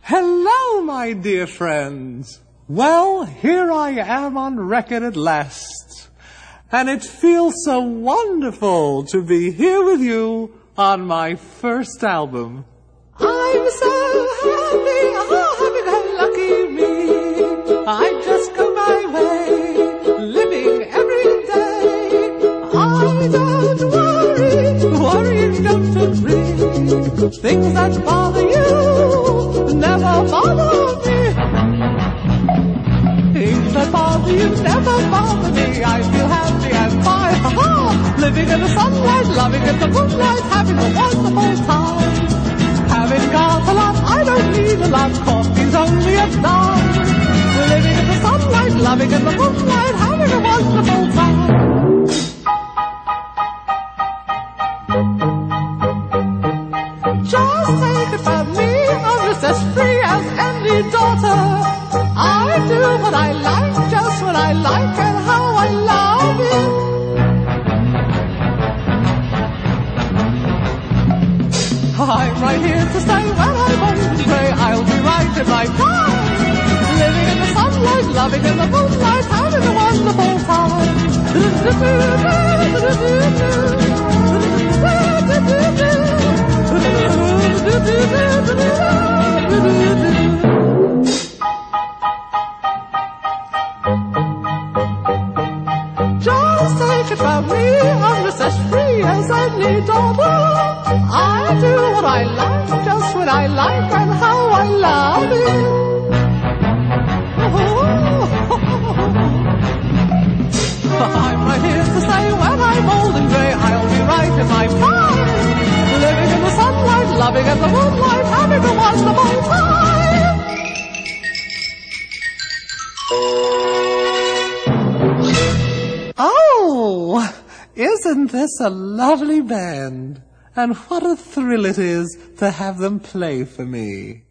Hello, my dear friends. Well, here I am on record at last. And it feels so wonderful to be here with you on my first album. I'm so happy, oh, happy-go-lucky me. I just go my way, living every day. I don't worry, don't agree. Things that bother you never bother me. Things that bother you never bother me. I feel happy and fine, ha-ha. Living in the sunlight, loving in the moonlight, having a wonderful time. Having got a lot, I don't need a lot. Coffee's only a dime. Living in the sunlight, loving in the moonlight, having a wonderful time. Just take it from me, I'm just as free as any daughter. I do what I like, just what I like, and how I love it. I'm right here to stay when I'm old and grey. I'll be right in my prime. Living in the sunlight, loving in the moonlight, having a wonderful time. Just take it from me, I'm just as free as any daughter. I do what I like, just what I like, and how I love it. I'm right here to say when I'm old and grey, I'll be right in my prime. Living in the sunlight, loving in the moonlight, having a wonderful time. Oh, isn't this a lovely band? And what a thrill it is to have them play for me.